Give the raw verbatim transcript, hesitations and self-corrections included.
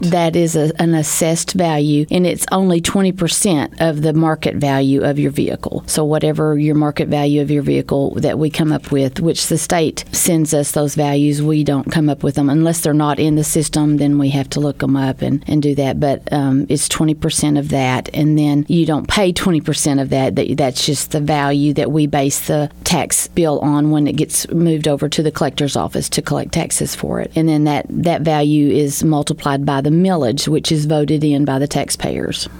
That is a, an assessed value, and it's only twenty percent of the market value of your vehicle. So whatever your market value of your vehicle that we come up with, which the state sends us those values, we don't come up with them. Unless they're not in the system, then we have to look them up and, and do that. But um, it's twenty percent of that, and then you don't pay twenty percent of that. that. That's just the value that we base the tax bill on when it gets moved over to the collector's office to collect taxes for it. And then that, that value is multiplied by the millage, which is voted in by the taxpayers.